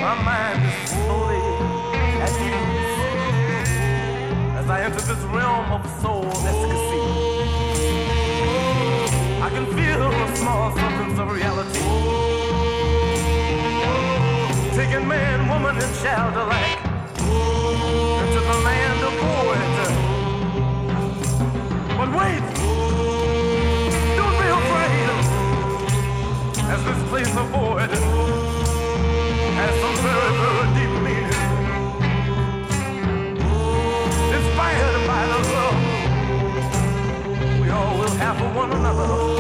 My mind is slowly at ease as I enter this realm of soul ecstasy. I can feel the small somethings of reality, taking man, woman, and child alike into the land of void. But wait, don't be afraid, as this place of void has some very, very deep meaning, inspired by the love we all will have for one another.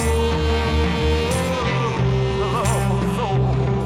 The love of the soul.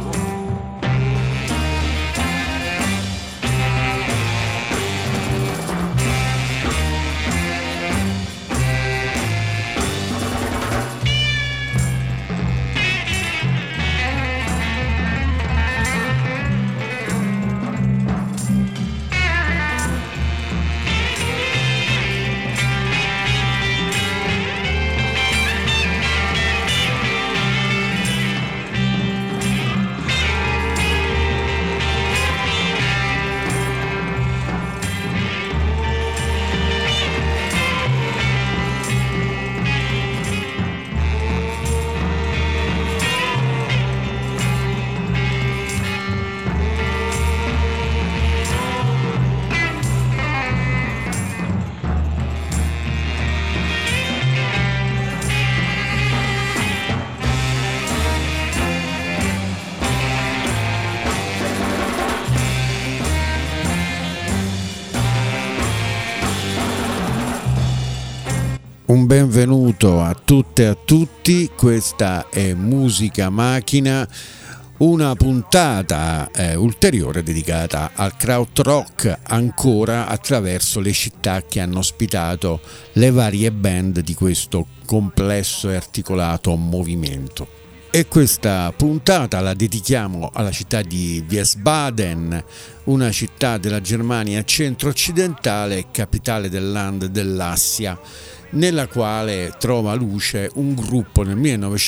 Un benvenuto a tutte e a tutti, questa è Musica Macchina, una puntata ulteriore dedicata al krautrock, ancora attraverso le città che hanno ospitato le varie band di questo complesso e articolato movimento. E questa puntata la dedichiamo alla città di Wiesbaden, una città della Germania centro-occidentale, capitale del Land dell'Assia, nella quale trova luce un gruppo nel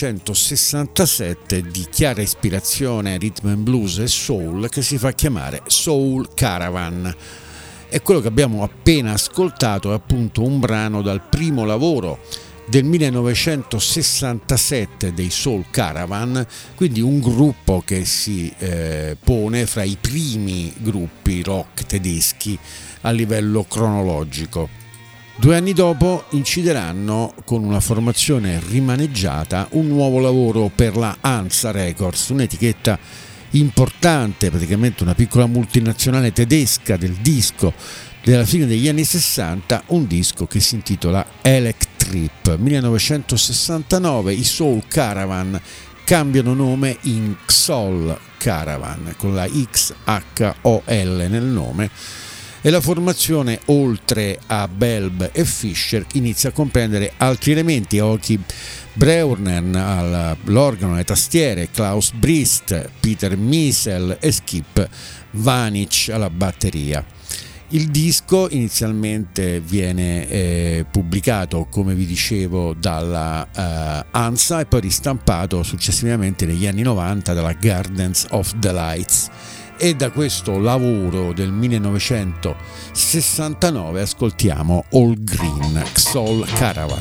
1967 di chiara ispirazione rhythm and blues e soul che si fa chiamare Soul Caravan. E quello che abbiamo appena ascoltato è appunto un brano dal primo lavoro del 1967 dei Soul Caravan, quindi un gruppo che si pone fra i primi gruppi rock tedeschi a livello cronologico. 2 anni dopo incideranno con una formazione rimaneggiata un nuovo lavoro per la Hansa Records, un'etichetta importante, praticamente una piccola multinazionale tedesca del disco della fine degli anni 60, un disco che si intitola Electrip. 1969 i Soul Caravan cambiano nome in Xol Caravan con la XHOL nel nome. E la formazione, oltre a Belb e Fischer, inizia a comprendere altri elementi: Oki Breuner all'organo, alle tastiere, Klaus Brist, Peter Miesel e Skip Vanic alla batteria. Il disco inizialmente viene pubblicato, come vi dicevo, dalla Hansa e poi ristampato successivamente negli anni 90 dalla Gardens of the Lights. E da questo lavoro del 1969 ascoltiamo All Green, Xol Caravan.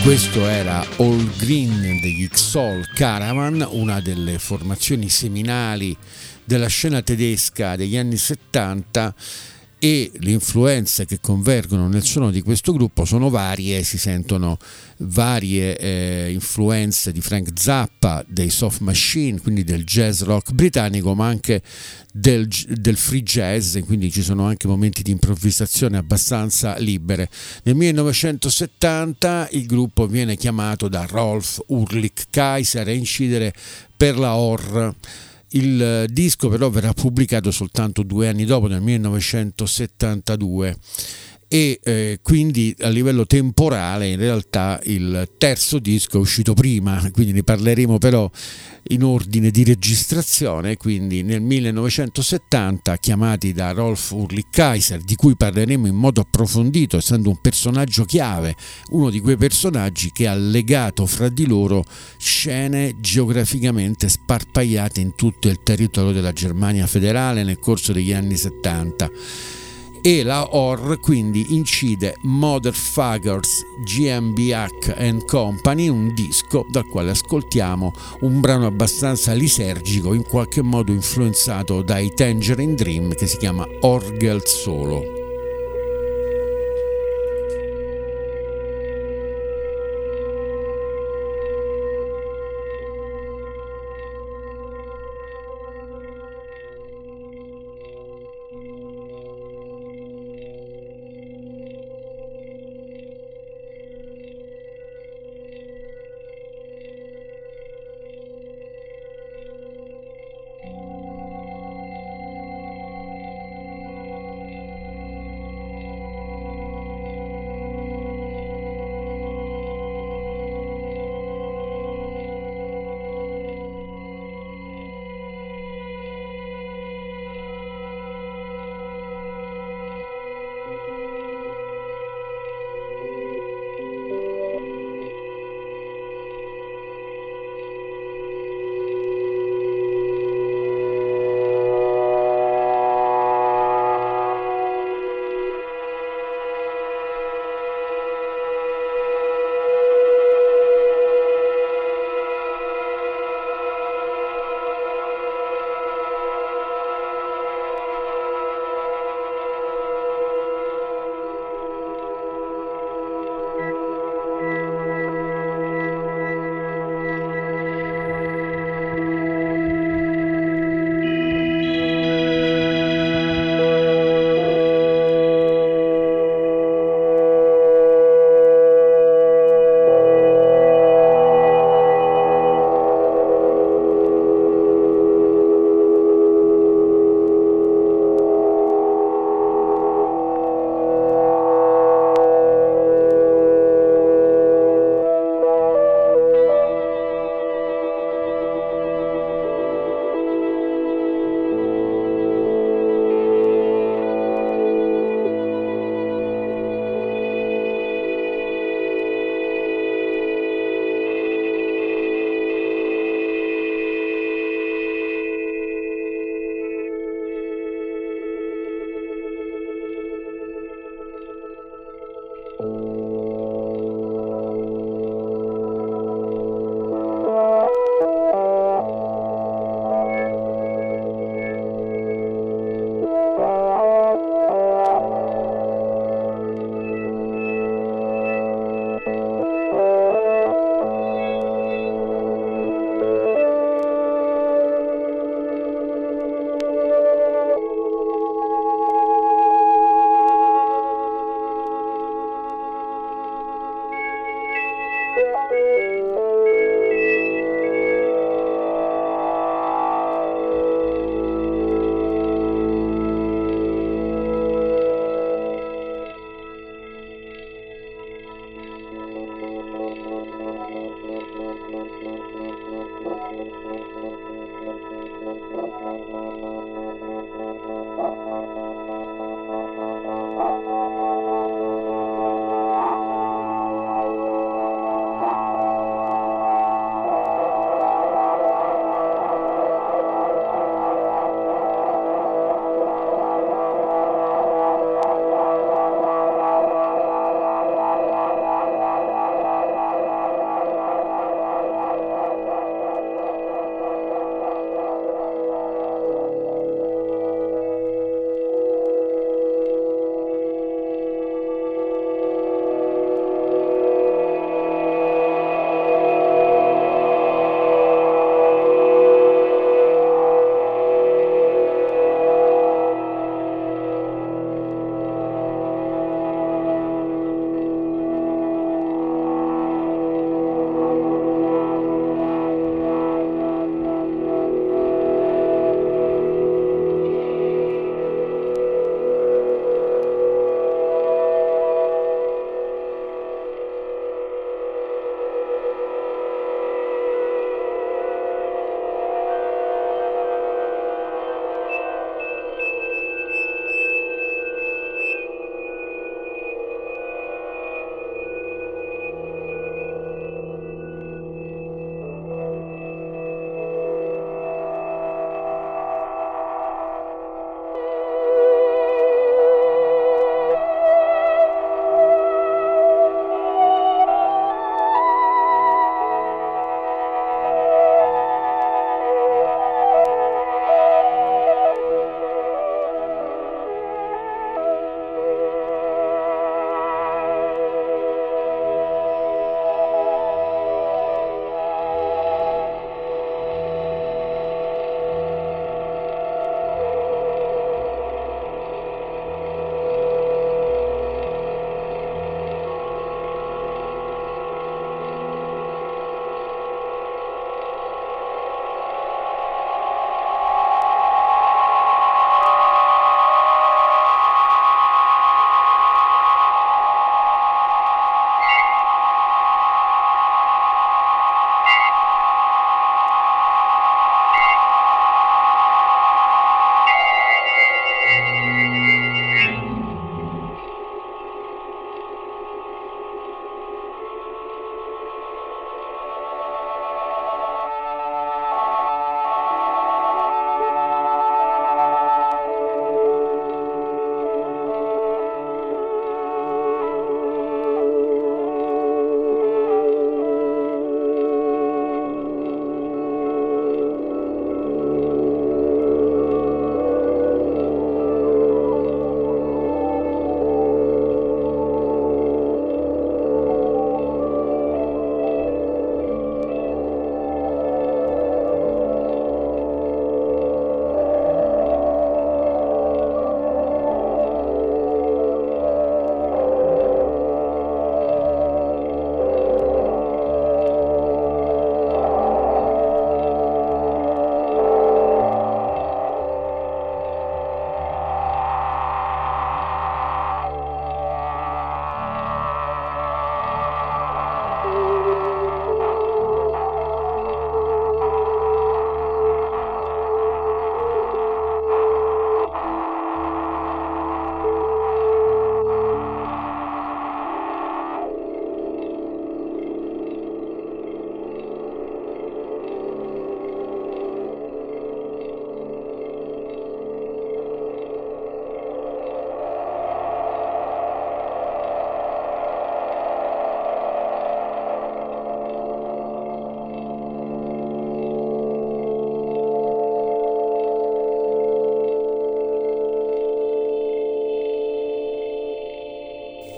Questo era All Green degli X-Soul Caravan, una delle formazioni seminali della scena tedesca degli anni 70, e le influenze che convergono nel suono di questo gruppo sono varie. Si sentono varie influenze di Frank Zappa, dei Soft Machine, quindi del jazz rock britannico, ma anche del free jazz, quindi ci sono anche momenti di improvvisazione abbastanza libere. Nel 1970 il gruppo viene chiamato da Rolf Ulrich Kaiser a incidere per la ORR. Il disco però verrà pubblicato soltanto 2 anni dopo, nel 1972, e quindi a livello temporale in realtà il terzo disco è uscito prima, quindi ne parleremo però in ordine di registrazione. Quindi nel 1970, chiamati da Rolf Ulrich Kaiser, di cui parleremo in modo approfondito essendo un personaggio chiave, uno di quei personaggi che ha legato fra di loro scene geograficamente sparpagliate in tutto il territorio della Germania federale nel corso degli anni 70. E la ORR quindi incide Motherfuckers GmbH and Company, un disco dal quale ascoltiamo un brano abbastanza lisergico, in qualche modo influenzato dai Tangerine Dream, che si chiama Orgel Solo.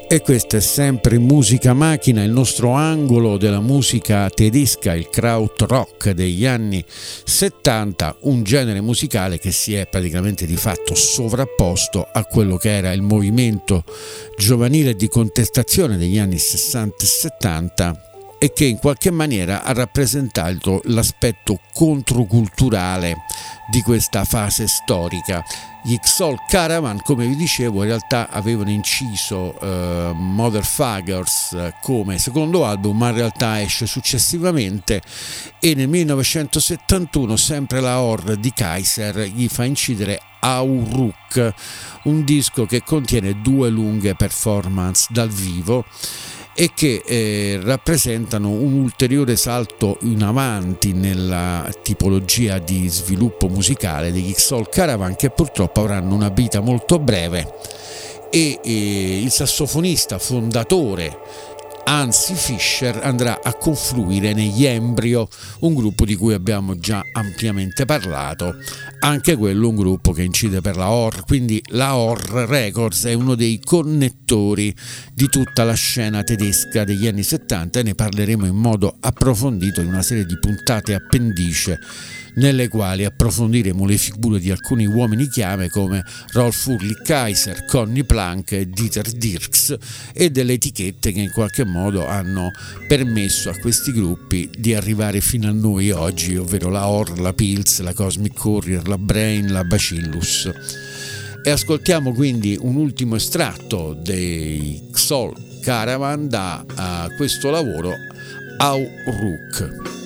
E questa è sempre Musica Macchina, il nostro angolo della musica tedesca, il krautrock degli anni 70, un genere musicale che si è praticamente di fatto sovrapposto a quello che era il movimento giovanile di contestazione degli anni 60 e 70 e che in qualche maniera ha rappresentato l'aspetto controculturale di questa fase storica. Gli Xol Caravan, come vi dicevo, in realtà avevano inciso Motherfuckers come secondo album, ma in realtà esce successivamente, e nel 1971 sempre la OR di Kaiser gli fa incidere Auruk, un disco che contiene 2 lunghe performance dal vivo e che rappresentano un ulteriore salto in avanti nella tipologia di sviluppo musicale degli Xol Caravan, che purtroppo avranno una vita molto breve, e il sassofonista fondatore Hansi Fischer andrà a confluire negli Embryo, un gruppo di cui abbiamo già ampiamente parlato, anche quello un gruppo che incide per la OR, quindi la OR Records è uno dei connettori di tutta la scena tedesca degli anni 70 e ne parleremo in modo approfondito in una serie di puntate appendice nelle quali approfondiremo le figure di alcuni uomini chiave come Rolf Ulrich Kaiser, Conny Plank e Dieter Dierks, e delle etichette che in qualche modo hanno permesso a questi gruppi di arrivare fino a noi oggi, ovvero la OR, la Pils, la Cosmic Courier, la Brain, la Bacillus. E ascoltiamo quindi un ultimo estratto dei Xol Caravan da questo lavoro, Auruk.